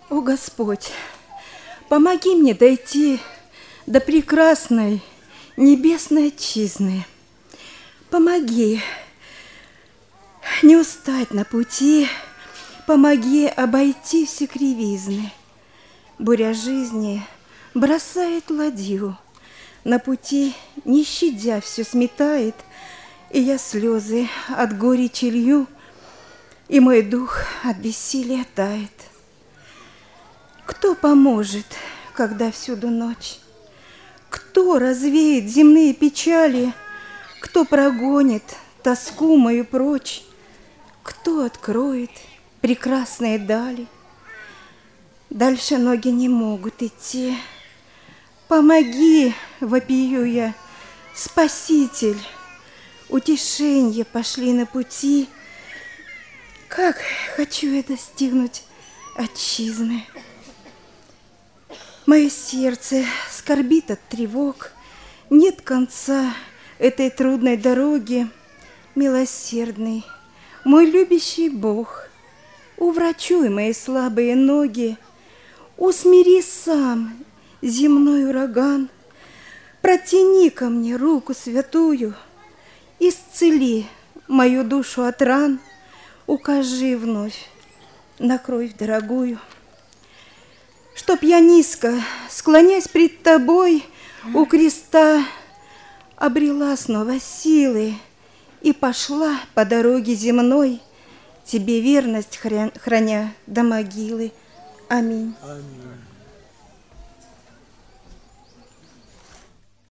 О, Господь, помоги мне дойти до прекрасной небесной отчизны. Помоги не устать на пути, помоги обойти все кривизны. Буря жизни бросает ладью, на пути, не щадя, все сметает, и я слезы от горечи лью, и мой дух от бессилия тает. Кто поможет, когда всюду ночь? Кто развеет земные печали? Кто прогонит тоску мою прочь? Кто откроет прекрасные дали? Дальше ноги не могут идти. Помоги, вопию я, Спаситель. Утешенье пошли на пути. Как хочу я достигнуть отчизны. Мое сердце скорбит от тревог. Нет конца этой трудной дороги. Милосердный, мой любящий Бог, уврачуй мои слабые ноги, усмири сам земной ураган, протяни ко мне руку святую, исцели мою душу от ран, укажи вновь на кровь дорогую. Чтоб я низко, склонясь пред тобой у креста, обрела снова силы и пошла по дороге земной, тебе верность храня до могилы. Аминь. Аминь.